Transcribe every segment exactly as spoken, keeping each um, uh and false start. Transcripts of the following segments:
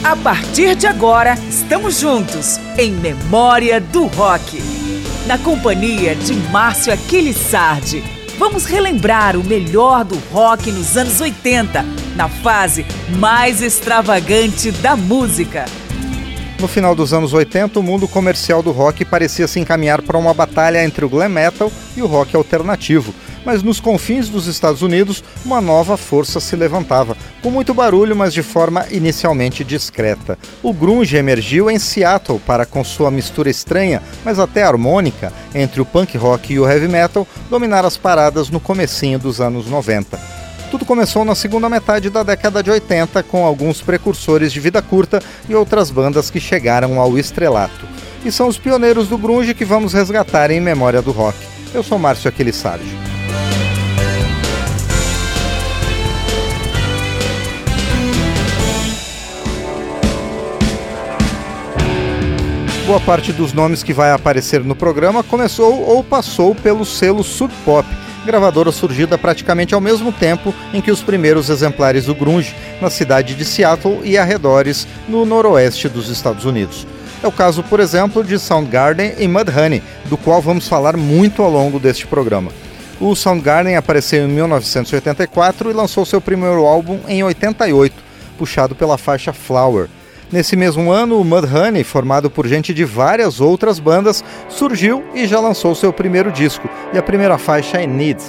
A partir de agora, estamos juntos em Memória do Rock. Na companhia de Márcio Aquiles Sardi, vamos relembrar o melhor do rock nos anos oitenta, na fase mais extravagante da música. No final dos anos oitenta, o mundo comercial do rock parecia se encaminhar para uma batalha entre o glam metal e o rock alternativo. Mas nos confins dos Estados Unidos, uma nova força se levantava, com muito barulho, mas de forma inicialmente discreta. O grunge emergiu em Seattle para, com sua mistura estranha, mas até harmônica, entre o punk rock e o heavy metal, dominar as paradas no comecinho dos anos noventa. Tudo começou na segunda metade da década de oitenta, com alguns precursores de vida curta e outras bandas que chegaram ao estrelato. E são os pioneiros do grunge que vamos resgatar em Memória do Rock. Eu sou Márcio Aquiles Sardi. Boa parte dos nomes que vai aparecer no programa começou ou passou pelo selo Sub Pop, gravadora surgida praticamente ao mesmo tempo em que os primeiros exemplares do grunge, na cidade de Seattle e arredores, no noroeste dos Estados Unidos. É o caso, por exemplo, de Soundgarden e Mudhoney, do qual vamos falar muito ao longo deste programa. O Soundgarden apareceu em mil novecentos e oitenta e quatro e lançou seu primeiro álbum em oitenta e oito, puxado pela faixa Flower. Nesse mesmo ano, o Mudhoney, formado por gente de várias outras bandas, surgiu e já lançou seu primeiro disco, e a primeira faixa é Need.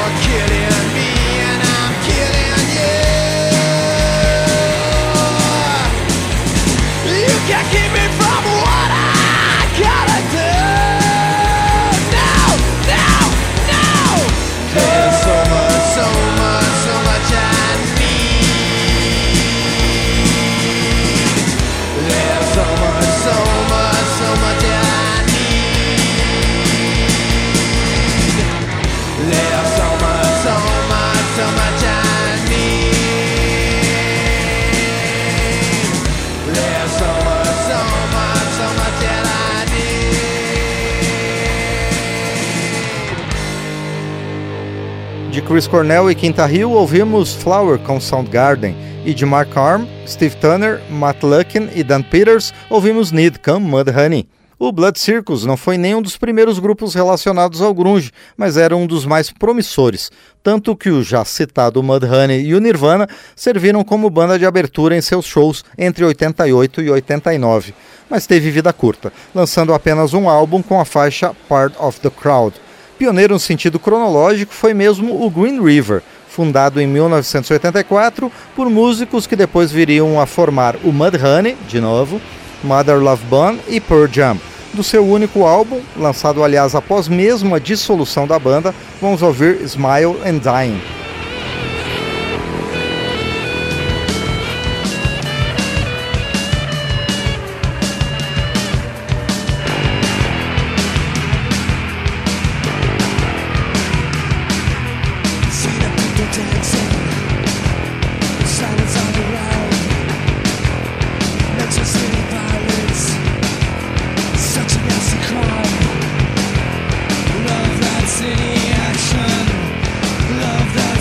De Chris Cornell e Quinta Hill, ouvimos Flower com Soundgarden, e de Mark Arm, Steve Turner, Matt Lukin e Dan Peters, ouvimos Need com Mudhoney. O Blood Circus não foi nenhum dos primeiros grupos relacionados ao grunge, mas era um dos mais promissores, tanto que o já citado Mudhoney e o Nirvana serviram como banda de abertura em seus shows entre oitenta e oito e oitenta e nove, mas teve vida curta, lançando apenas um álbum com a faixa Part of the Crowd. Pioneiro no sentido cronológico foi mesmo o Green River, fundado em mil novecentos e oitenta e quatro por músicos que depois viriam a formar o Mudhoney, de novo, Mother Love Bone e Pearl Jam. Do seu único álbum, lançado aliás após mesmo a dissolução da banda, vamos ouvir Smile and Dying. Love that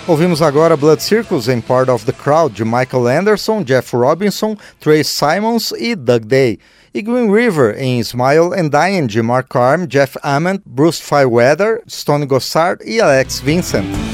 Ouvimos agora Blood Circus em Part of the Crowd, de Michael Anderson, Jeff Robinson, Trey Simons e Doug Day. E Green River em Smile and Dying, de Mark Arm, Jeff Ament, Bruce Fairweather, Stone Gossard e Alex Vincent.